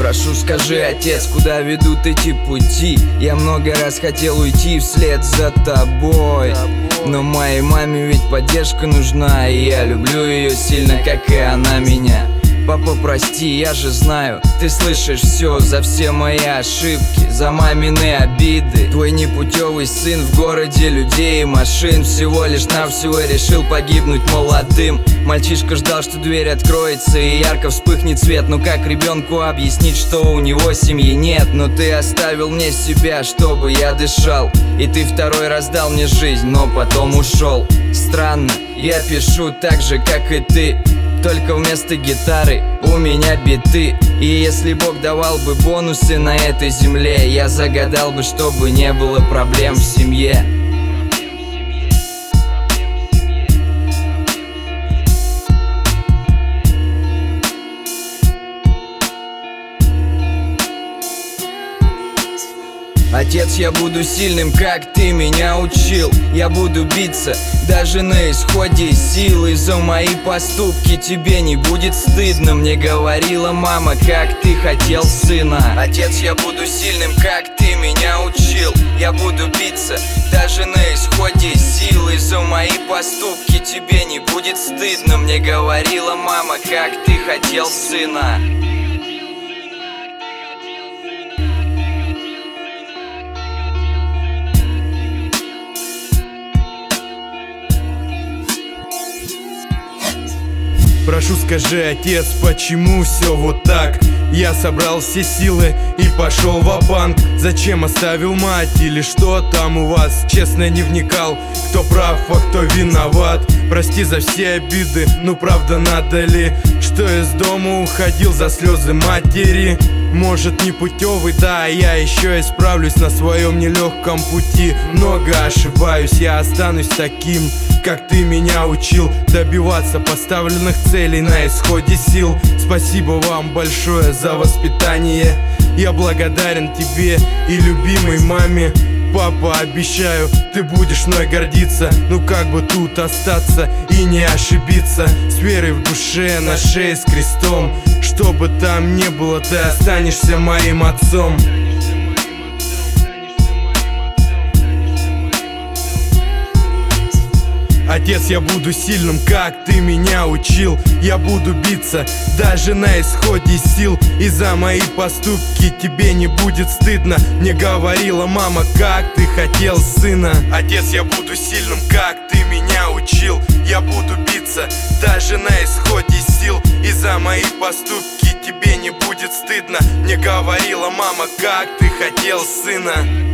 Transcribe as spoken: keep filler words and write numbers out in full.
Прошу, скажи, отец, куда ведут эти пути? Я много раз хотел уйти вслед за тобой, но моей маме ведь поддержка нужна, и я люблю ее сильно, как и она меня. Папа, прости, я же знаю, ты слышишь все за все мои ошибки, за мамины обиды. Твой непутевый сын в городе людей и машин всего лишь навсего решил погибнуть молодым. Мальчишка ждал, что дверь откроется и ярко вспыхнет свет. Ну как ребенку объяснить, что у него семьи нет? Но ты оставил мне себя, чтобы я дышал, и ты второй раз дал мне жизнь, но потом ушел. Странно, я пишу так же, как и ты, только вместо гитары у меня биты. И если Бог давал бы бонусы на этой земле, я загадал бы, чтобы не было проблем в семье. Отец, я буду сильным, как ты меня учил. Я буду биться даже на исходе сил, и за мои поступки тебе не будет стыдно. Мне говорила мама, как ты хотел сына. Отец, я буду сильным, как ты меня учил. Я буду биться даже на исходе сил, и за мои поступки тебе не будет стыдно. Мне говорила мама, как ты хотел сына. Прошу, скажи, отец, почему все вот так? Я собрал все силы и пошел ва-банк. Зачем оставил мать или что там у вас? Честно не вникал, кто прав, а кто виноват. Прости за все обиды, ну правда надо ли, что из дома уходил за слезы матери? Может, непутевый, да, я еще исправлюсь на своем нелегком пути. Много ошибаюсь, я останусь таким, как ты меня учил, добиваться поставленных целей на исходе сил. Спасибо вам большое за воспитание. Я благодарен тебе и любимой маме. Папа, обещаю, ты будешь мной гордиться. Ну как бы тут остаться и не ошибиться, с верой в душе, на шее с крестом. Что бы там ни было, ты останешься моим отцом. Отец, я буду сильным, как ты меня учил. Я буду биться даже на исходе сил, и за мои поступки тебе не будет стыдно. Мне говорила мама, как ты хотел сына. Отец, я буду сильным, как ты меня учил. Я буду биться даже на исходе сил, и за мои поступки тебе не будет стыдно. Мне говорила мама, как ты хотел сына.